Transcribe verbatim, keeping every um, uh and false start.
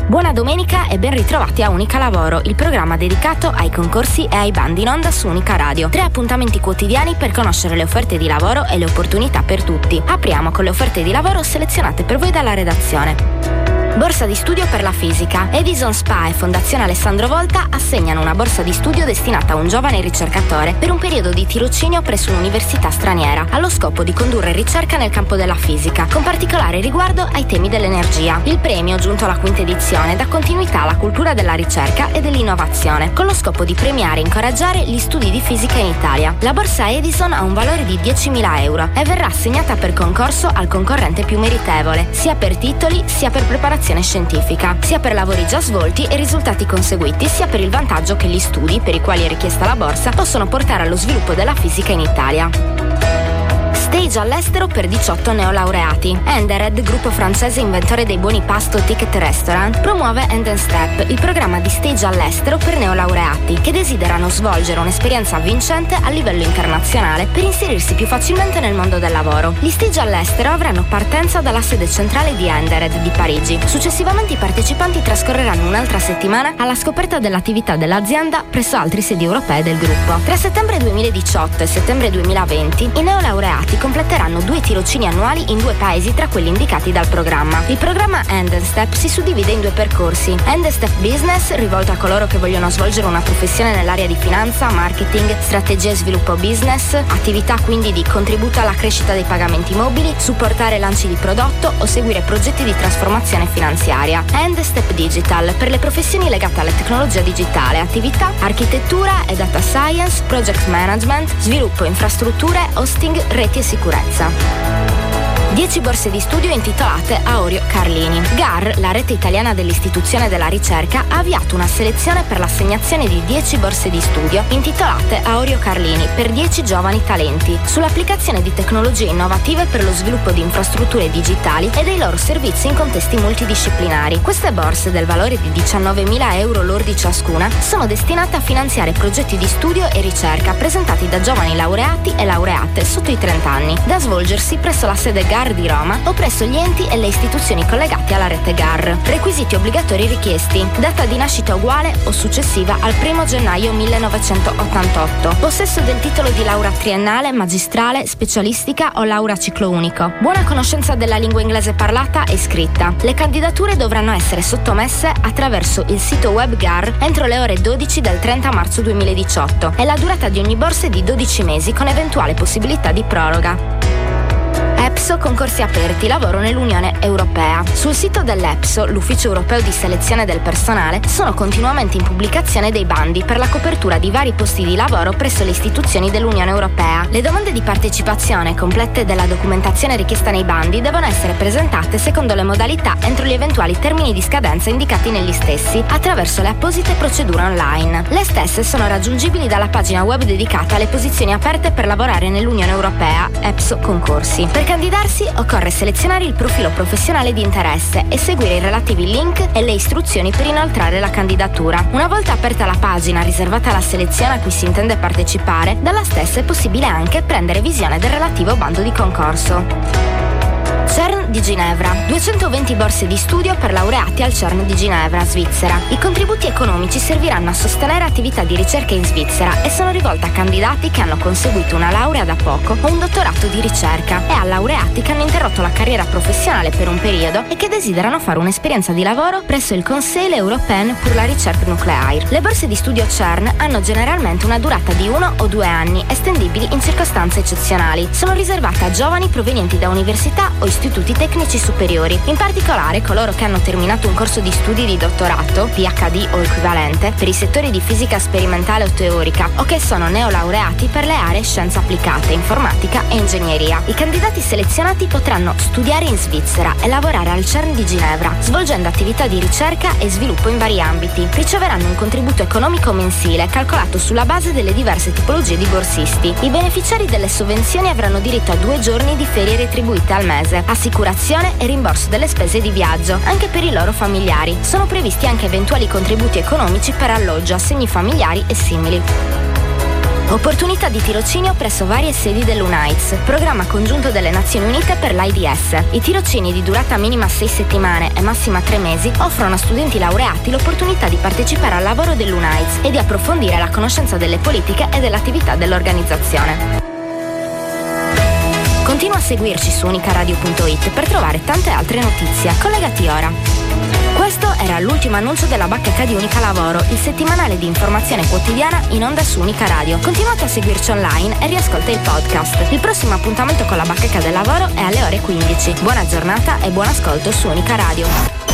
Buona domenica e ben ritrovati a Unica Lavoro, il programma dedicato ai concorsi e ai bandi in onda su Unica Radio. Tre appuntamenti quotidiani per conoscere le offerte di lavoro e le opportunità per tutti. Apriamo con le offerte di lavoro selezionate per voi dalla redazione. Borsa di studio per la fisica. Edison Spa e Fondazione Alessandro Volta assegnano una borsa di studio destinata a un giovane ricercatore per un periodo di tirocinio presso un'università straniera, allo scopo di condurre ricerca nel campo della fisica, con particolare riguardo ai temi dell'energia. Il premio, giunto alla quinta edizione, dà continuità alla cultura della ricerca e dell'innovazione, con lo scopo di premiare e incoraggiare gli studi di fisica in Italia. La borsa Edison ha un valore di diecimila euro e verrà assegnata per concorso al concorrente più meritevole, sia per titoli sia per preparazione scientifica, sia per lavori già svolti e risultati conseguiti, sia per il vantaggio che gli studi per i quali è richiesta la borsa possono portare allo sviluppo della fisica in Italia. Stage all'estero per diciotto neolaureati. Endered, gruppo francese inventore dei buoni pasto ticket restaurant, promuove End and Step, il programma di stage all'estero per neolaureati che desiderano svolgere un'esperienza vincente a livello internazionale per inserirsi più facilmente nel mondo del lavoro. Gli stage all'estero avranno partenza dalla sede centrale di Endered di Parigi. Successivamente i partecipanti trascorreranno un'altra settimana alla scoperta dell'attività dell'azienda presso altre sedi europee del gruppo. Tra settembre duemiladiciotto e settembre duemilaventi i neolaureati completeranno due tirocini annuali in due paesi tra quelli indicati dal programma. Il programma End and Step si suddivide in due percorsi. End and Step Business, rivolto a coloro che vogliono svolgere una professione nell'area di finanza, marketing, strategia e sviluppo business, attività quindi di contributo alla crescita dei pagamenti mobili, supportare lanci di prodotto o seguire progetti di trasformazione finanziaria. End and Step Digital, per le professioni legate alla tecnologia digitale, attività, architettura e data science, project management, sviluppo infrastrutture, hosting, reti e sicurezza. dieci borse di studio intitolate Aureo Carlini. G A R, la rete italiana dell'istituzione della ricerca, ha avviato una selezione per l'assegnazione di dieci borse di studio intitolate Aureo Carlini per dieci giovani talenti sull'applicazione di tecnologie innovative per lo sviluppo di infrastrutture digitali e dei loro servizi in contesti multidisciplinari. Queste borse, del valore di diciannovemila euro lordi ciascuna, sono destinate a finanziare progetti di studio e ricerca presentati da giovani laureati e laureate sotto i trenta anni, da svolgersi presso la sede G A R di Roma o presso gli enti e le istituzioni collegate alla rete G A R. Requisiti obbligatori richiesti: data di nascita uguale o successiva al primo gennaio millenovecentottantotto, possesso del titolo di laurea triennale, magistrale, specialistica o laurea ciclo unico, buona conoscenza della lingua inglese parlata e scritta. Le candidature dovranno essere sottomesse attraverso il sito web G A R entro le ore dodici del trenta marzo duemiladiciotto e la durata di ogni borsa è di dodici mesi con eventuale possibilità di proroga. EPSO, concorsi aperti, lavoro nell'Unione Europea. Sul sito dell'EPSO, l'Ufficio Europeo di Selezione del Personale, sono continuamente in pubblicazione dei bandi per la copertura di vari posti di lavoro presso le istituzioni dell'Unione Europea. Le domande di partecipazione complete della documentazione richiesta nei bandi devono essere presentate secondo le modalità entro gli eventuali termini di scadenza indicati negli stessi attraverso le apposite procedure online. Le stesse sono raggiungibili dalla pagina web dedicata alle posizioni aperte per lavorare nell'Unione Europea, EPSO Concorsi. Per candidarsi occorre selezionare il profilo professionale di interesse e seguire i relativi link e le istruzioni per inoltrare la candidatura. Una volta aperta la pagina riservata alla selezione a cui si intende partecipare, dalla stessa è possibile anche prendere visione del relativo bando di concorso. CERN di Ginevra. duecentoventi borse di studio per laureati al CERN di Ginevra, Svizzera. I contributi economici serviranno a sostenere attività di ricerca in Svizzera e sono rivolte a candidati che hanno conseguito una laurea da poco o un dottorato di ricerca e a laureati che hanno interrotto la carriera professionale per un periodo e che desiderano fare un'esperienza di lavoro presso il Conseil Européen pour la Recherche Nucléaire. Le borse di studio CERN hanno generalmente una durata di uno o due anni, estendibili in circostanze eccezionali. Sono riservate a giovani provenienti da università o istituti tecnici superiori, in particolare coloro che hanno terminato un corso di studi di dottorato, P H D o equivalente, per i settori di fisica sperimentale o teorica o che sono neolaureati per le aree scienze applicate, informatica e ingegneria. I candidati selezionati potranno studiare in Svizzera e lavorare al CERN di Ginevra, svolgendo attività di ricerca e sviluppo in vari ambiti. Riceveranno un contributo economico mensile calcolato sulla base delle diverse tipologie di borsisti. I beneficiari delle sovvenzioni avranno diritto a due giorni di ferie retribuite al mese, assicurazione e rimborso delle spese di viaggio, anche per i loro familiari. Sono previsti anche eventuali contributi economici per alloggio, assegni familiari e simili. Opportunità di tirocinio presso varie sedi dell'U N A I D S, programma congiunto delle Nazioni Unite per l'AIDS. I tirocini di durata minima sei settimane e massima tre mesi offrono a studenti laureati l'opportunità di partecipare al lavoro dell'U N A I D S e di approfondire la conoscenza delle politiche e dell'attività dell'organizzazione. Continua a seguirci su unicaradio punto it per trovare tante altre notizie. Collegati ora. Questo era l'ultimo annuncio della bacheca di Unica Lavoro, il settimanale di informazione quotidiana in onda su Unica Radio. Continuate a seguirci online e riascolta il podcast. Il prossimo appuntamento con la bacheca del lavoro è alle ore quindici. Buona giornata e buon ascolto su Unica Radio.